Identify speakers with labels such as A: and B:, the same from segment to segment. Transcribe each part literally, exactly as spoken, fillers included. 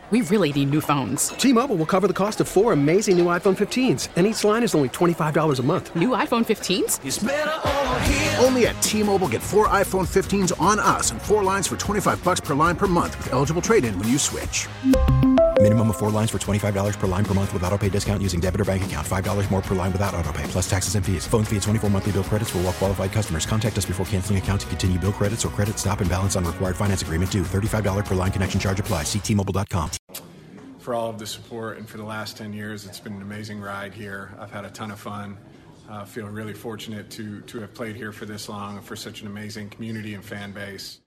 A: we really need new phones.
B: T-Mobile will cover the cost of four amazing new iPhone fifteens, and each line is only twenty-five dollars a month.
A: New iPhone fifteens?
C: It's better over here.
D: Only at T-Mobile, get four iPhone fifteens on us and four lines for twenty-five dollars per line per month with eligible trade-in when you switch.
E: Minimum of four lines for twenty-five dollars per line per month with autopay discount using debit or bank account. five dollars more per line without autopay, plus taxes and fees. Phone fee at twenty-four monthly bill credits for well-qualified customers. Contact us before canceling account to continue bill credits or credit stop and balance on required finance agreement due. thirty-five dollars per line connection charge applies. See T Mobile dot com.
F: For all of the support and for the last ten years, it's been an amazing ride here. I've had a ton of fun. I uh, feel really fortunate to to have played here for this long and for such an amazing community and fan base.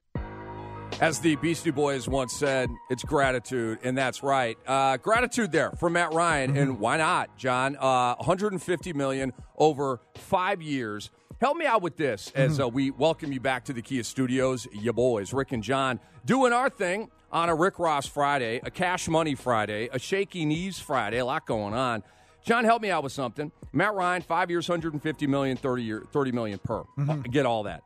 G: As the Beastie Boys once said, it's gratitude, and that's right. Uh, gratitude there for Matt Ryan, mm-hmm. and why not, John? Uh, one hundred fifty million dollars over five years. Help me out with this as uh, we welcome you back to the Kia Studios. Your boys, Rick and John, doing our thing on a Rick Ross Friday, a Cash Money Friday, a Shaky Knees Friday, a lot going on. John, help me out with something. Matt Ryan, five years, one hundred fifty million dollars, thirty, year, thirty million dollars per. Mm-hmm. Uh, get all that.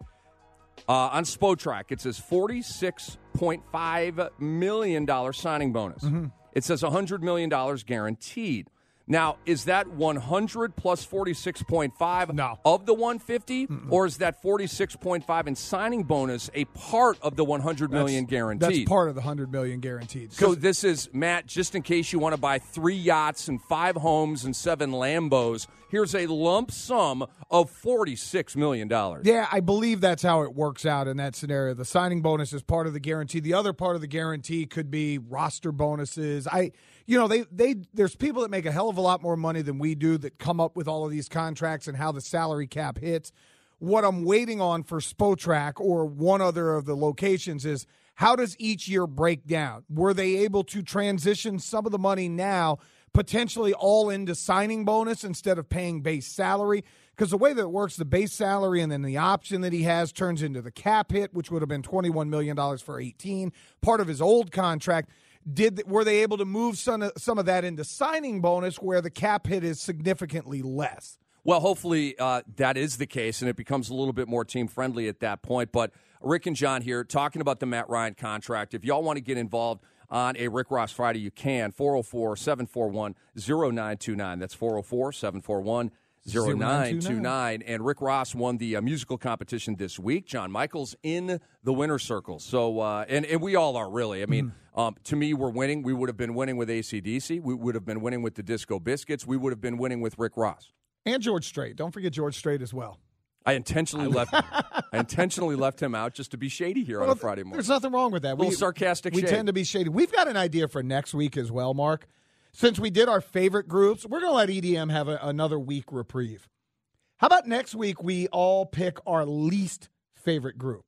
G: Uh, on Spotrac, it says forty-six point five million dollars signing bonus. Mm-hmm. It says one hundred million dollars guaranteed. Now, is that one hundred plus forty-six point five
H: no.
G: of the one hundred fifty,
H: Mm-mm.
G: or is that forty-six point five in signing bonus a part of the one hundred million
H: that's,
G: guaranteed?
H: That's part of the one hundred million guaranteed.
G: So this is, Matt, just in case you want to buy three yachts and five homes and seven Lambos, here's a lump sum of forty-six million dollars.
H: Yeah, I believe that's how it works out in that scenario. The signing bonus is part of the guarantee. The other part of the guarantee could be roster bonuses. I, you know, they they there's people that make a hell of a lot more money than we do that come up with all of these contracts and how the salary cap hits. What I'm waiting on for Spotrac or one other of the locations is how does each year break down? Were they able to transition some of the money now potentially all into signing bonus instead of paying base salary? Because the way that it works, the base salary and then the option that he has turns into the cap hit, which would have been twenty-one million dollars for eighteen, part of his old contract. Did were they able to move some of, some of that into signing bonus where the cap hit is significantly less?
G: Well, hopefully uh, that is the case, and it becomes a little bit more team-friendly at that point. But Rick and John here talking about the Matt Ryan contract. If y'all want to get involved on a Rick Ross Friday, you can. four oh four, seven four one, oh nine two nine. That's four oh four, seven four one, oh nine two nine. And Rick Ross won the uh, musical competition this week. John Michael's in the winner's circle. So, uh, and, and we all are, really. I mean, mm. um, to me, we're winning. We would have been winning with A C D C. We would have been winning with the Disco Biscuits. We would have been winning with Rick Ross.
H: And George Strait. Don't forget George Strait as well.
G: I intentionally left I intentionally left him out just to be shady here well, on a Friday morning.
H: There's nothing wrong with that.
G: A little
H: we,
G: sarcastic
H: We
G: shade.
H: tend to be shady. We've got an idea for next week as well, Mark. Since we did our favorite groups, we're going to let E D M have a, another week reprieve. How about next week we all pick our least favorite group?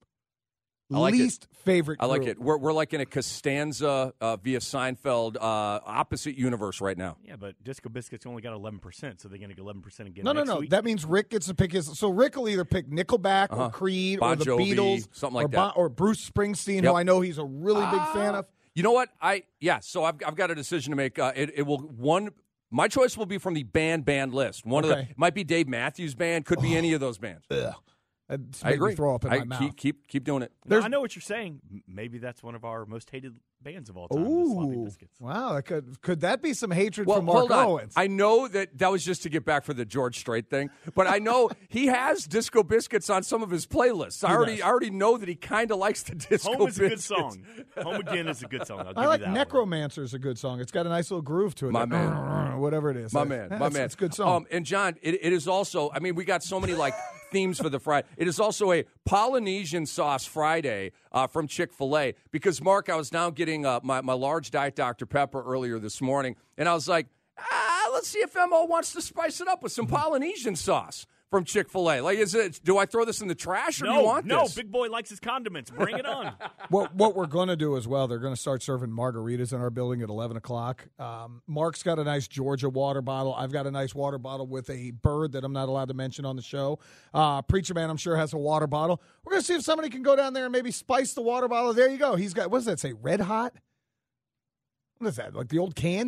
G: I like
H: least
G: it.
H: favorite
G: I
H: group.
G: like it. We're, we're like in a Costanza uh, via Seinfeld uh, opposite universe right now.
I: Yeah, but Disco Biscuits only got eleven percent, so they're going to get eleven percent again
H: No,
I: next
H: no, no.
I: week?
H: That means Rick gets to pick his. So Rick will either pick Nickelback
G: uh-huh.
H: or Creed
G: Bon
H: or the
G: Jovi,
H: Beatles.
G: something like
H: or
G: that.
H: Bon, or Bruce Springsteen,
G: Yep.
H: who I know he's a really big
G: Ah.
H: fan of.
G: You know what? I Yeah, so I've, I've got a decision to make. Uh, it, it will one. My choice will be from the band band list. One
H: Okay.
G: of the it might be Dave Matthews Band, could be
H: Oh.
G: any of those bands.
H: Ugh. That just
G: I
H: made
G: agree.
H: me throw up in
G: I
H: my mouth.
G: keep, keep keep doing it.
I: No, I know what you're saying. M- Maybe that's one of our most hated bands of all time, the Sloppy
H: Ooh,
I: Biscuits.
H: wow! That could could that be some hatred
G: Well,
H: from Mark
G: hold on.
H: Owens?
G: I know that that was just to get back for the George Strait thing, but I know he has Disco Biscuits on some of his playlists. I
H: He
G: already
H: does.
G: I already know that he kind of likes the Disco
I: Home is a good
G: Biscuits.
I: song. Home Again is a good song. I'll give
H: I like
I: you that
H: Necromancer is a good song. It's got a nice little groove to it.
G: My
H: Like,
G: man.
H: whatever it is.
G: My
H: Uh,
G: man,
H: yeah,
G: my
H: it's,
G: man.
H: It's a good song.
G: Um, and John, it, it is also. I mean, we got so many like themes for the Friday. It is also a Polynesian sauce Friday uh, from Chick-fil-A because Mark, I was now getting uh, my my large Diet Doctor Pepper earlier this morning, and I was like, ah, let's see if M O wants to spice it up with some Polynesian sauce from Chick-fil-A. Like, is it? Do I throw this in the trash or
I: no,
G: do you want
I: no,
G: this?
I: Big Boy likes his condiments. Bring it on.
H: what what we're going to do as well, they're going to start serving margaritas in our building at eleven o'clock. Um, Mark's got a nice Georgia water bottle. I've got a nice water bottle with a bird that I'm not allowed to mention on the show. Uh, Preacher Man, I'm sure, has a water bottle. We're going to see if somebody can go down there and maybe spice the water bottle. There you go. He's got, what does that say, Red Hot? What is that, like the old candies?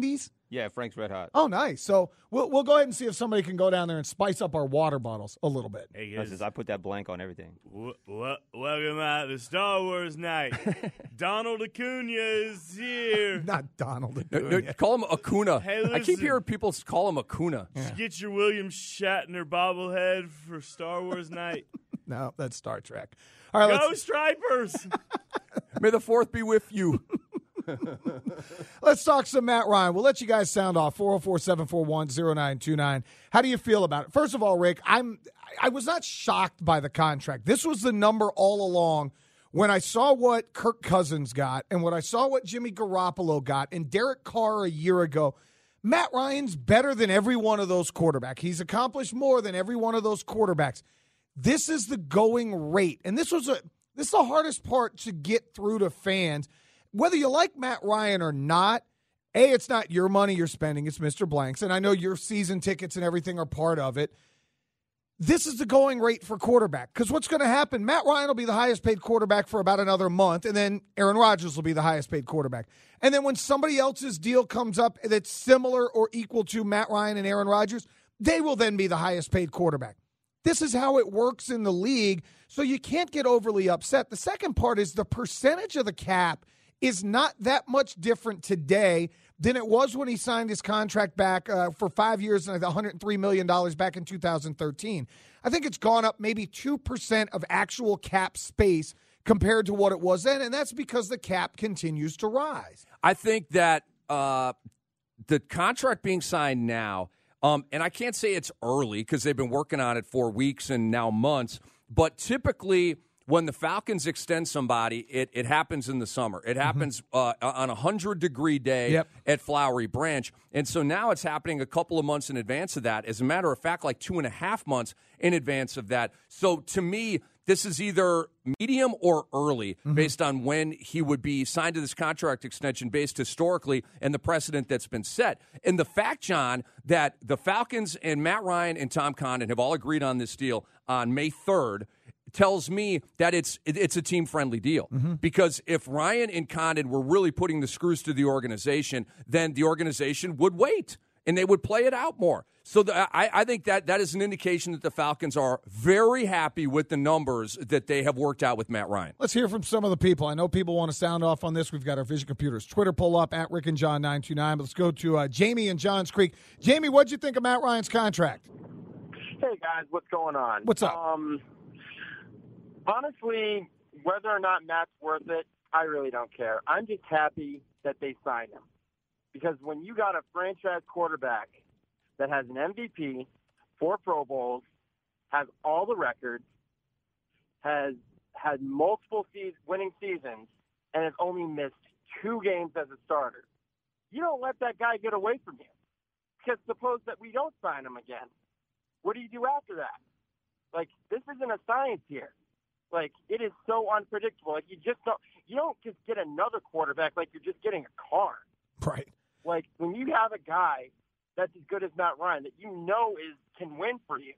C: Yeah, Frank's Red Hot.
H: Oh, nice. So we'll we'll go ahead and see if somebody can go down there and spice up our water bottles a little bit.
C: Hey, guys. I put that blank on everything.
J: W- w- welcome out to Star Wars night. Donald Acuna is here.
H: Not Donald
G: No,
H: Acuna.
G: no, call him Acuna.
J: Hey,
G: I keep
J: listen.
G: hearing people call him Acuna.
J: Just get your William Shatner bobblehead for Star Wars night.
H: No, that's Star Trek. All right,
J: Go
H: let's,
J: Stripers!
G: May the fourth be with you.
H: let's talk some Matt Ryan. We'll let you guys sound off. four oh four, seven four one, oh nine two nine. How do you feel about it? First of all, Rick, I'm I was not shocked by the contract. This was the number all along. When I saw what Kirk Cousins got and when I saw what Jimmy Garoppolo got and Derek Carr a year ago, Matt Ryan's better than every one of those quarterbacks. He's accomplished more than every one of those quarterbacks. This is the going rate. And this was a this is the hardest part to get through to fans. Whether you like Matt Ryan or not, A, it's not your money you're spending, it's Mister Blank's. And I know your season tickets and everything are part of it. This is the going rate for quarterback. Because what's going to happen, Matt Ryan will be the highest paid quarterback for about another month, and then Aaron Rodgers will be the highest paid quarterback. And then when somebody else's deal comes up that's similar or equal to Matt Ryan and Aaron Rodgers, they will then be the highest paid quarterback. This is how it works in the league, so you can't get overly upset. The second part is the percentage of the cap is not that much different today than it was when he signed his contract back uh, for five years and one hundred three million dollars back in two thousand thirteen. I think it's gone up maybe two percent of actual cap space compared to what it was then, and that's because the cap continues to rise.
G: I think that uh, the contract being signed now, um, and I can't say it's early because they've been working on it for weeks and now months, but typically – when the Falcons extend somebody, it, it happens in the summer. It happens mm-hmm. uh, on a one hundred degree day
H: yep.
G: at Flowery Branch. And so now it's happening a couple of months in advance of that. As a matter of fact, like two and a half months in advance of that. So to me, this is either medium or early mm-hmm. based on when he would be signed to this contract extension based historically and the precedent that's been set. And the fact, John, that the Falcons and Matt Ryan and Tom Condon have all agreed on this deal on May third tells me that it's it's a team-friendly deal. Mm-hmm. Because if Ryan and Condon were really putting the screws to the organization, then the organization would wait, and they would play it out more. So the, I, I think that that is an indication that the Falcons are very happy with the numbers that they have worked out with Matt Ryan.
H: Let's hear from some of the people. I know people want to sound off on this. We've got our Vision Computers Twitter pull up, at Rick and John nine two nine. But let's go to uh, Jamie in Johns Creek. Jamie, what'd you think of Matt Ryan's contract?
K: Hey, guys, what's going on?
H: What's up?
K: Um, honestly, whether or not Matt's worth it, I really don't care. I'm just happy that they signed him. Because when you got a franchise quarterback that has an M V P, four Pro Bowls, has all the records, has had multiple se- winning seasons, and has only missed two games as a starter, you don't let that guy get away from you. Because suppose that we don't sign him again. What do you do after that? Like, this isn't a science here. Like, it is so unpredictable. Like, you just don't, you don't just get another quarterback like you're just getting a car.
H: Right.
K: Like, when you have a guy that's as good as Matt Ryan that you know is can win for you,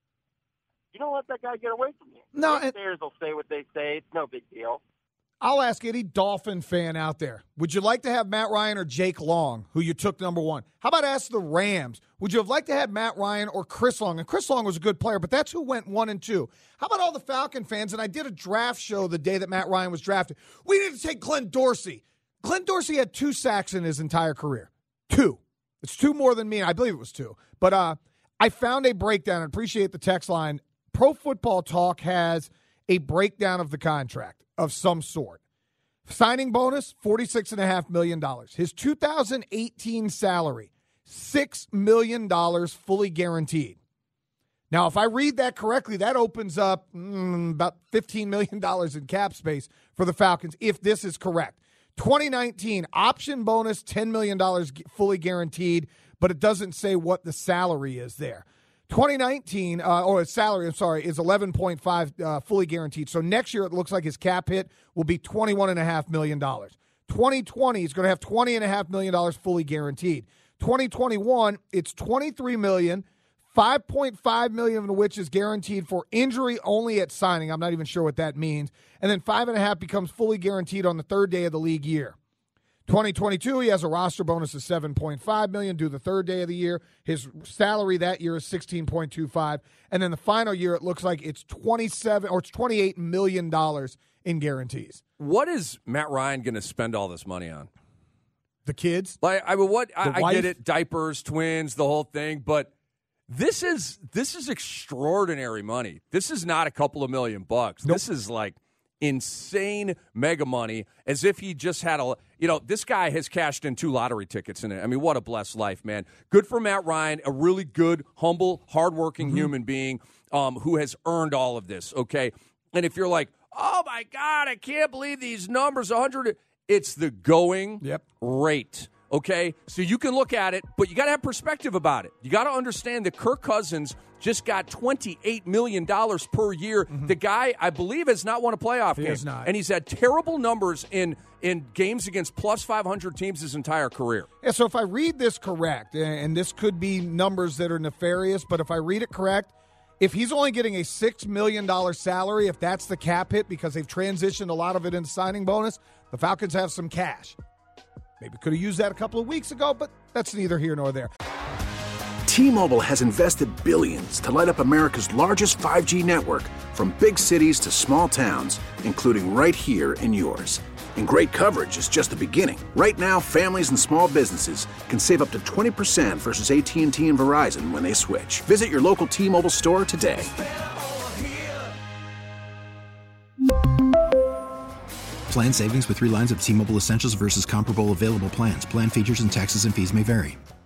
K: you don't let that guy get away from you.
H: No,
K: the players will say what they say. It's no big deal.
H: I'll ask any Dolphin fan out there, would you like to have Matt Ryan or Jake Long, who you took number one? How about ask the Rams? Would you have liked to have Matt Ryan or Chris Long? And Chris Long was a good player, but that's who went one and two. How about all the Falcon fans? And I did a draft show the day that Matt Ryan was drafted. We need to take Glenn Dorsey. Glenn Dorsey had two sacks in his entire career. Two. It's two more than me. I believe it was two. But uh, I found a breakdown. I appreciate the text line. Pro Football Talk has a breakdown of the contract of some sort. Signing bonus, forty-six point five million dollars. His two thousand eighteen salary, six million dollars fully guaranteed. Now, if I read that correctly, that opens up mm, about fifteen million dollars in cap space for the Falcons, if this is correct. twenty nineteen, option bonus, ten million dollars fully guaranteed, but it doesn't say what the salary is there. twenty nineteen, uh, or his salary, I'm sorry, is eleven point five uh, fully guaranteed. So next year it looks like his cap hit will be twenty-one point five million dollars. twenty twenty, he's going to have twenty point five million dollars fully guaranteed. twenty twenty-one, it's twenty-three million dollars, five point five million dollars of which is guaranteed for injury only at signing. I'm not even sure what that means. And then five point five becomes fully guaranteed on the third day of the league year. twenty twenty-two, he has a roster bonus of seven point five million dollars due the third day of the year. His salary that year is sixteen point two five, and then the final year it looks like it's twenty-seven or it's twenty-eight million dollars in guarantees.
G: What is Matt Ryan going to spend all this money on?
H: The kids?
G: Like I mean, what I, I
H: wife?
G: get it, diapers, twins, the whole thing, but this is this is extraordinary money. This is not a couple of million bucks.
H: Nope.
G: This is like insane mega money, as if he just had a, you know, this guy has cashed in two lottery tickets in it. I mean, what a blessed life, man. Good for Matt Ryan, a really good, humble, hardworking mm-hmm. human being um, who has earned all of this, okay? And if you're like, oh, my God, I can't believe these numbers, one hundred, it's the going
H: yep.
G: rate. Okay, so you can look at it, but you got to have perspective about it. You got to understand that Kirk Cousins just got twenty-eight million dollars per year. Mm-hmm. The guy, I believe, has not won a playoff
H: he
G: game.
H: Has not.
G: And he's had terrible numbers in, in games against plus five hundred teams his entire career.
H: Yeah, so if I read this correct, and this could be numbers that are nefarious, but if I read it correct, if he's only getting a six million dollars salary, if that's the cap hit because they've transitioned a lot of it into signing bonus, the Falcons have some cash. Maybe could have used that a couple of weeks ago, but that's neither here nor there.
D: T-Mobile has invested billions to light up America's largest five G network, from big cities to small towns, including right here in yours. And great coverage is just the beginning. Right now, families and small businesses can save up to twenty percent versus A T and T and Verizon when they switch. Visit your local T-Mobile store today.
E: Plan savings with three lines of T-Mobile Essentials versus comparable available plans. Plan features and taxes and fees may vary.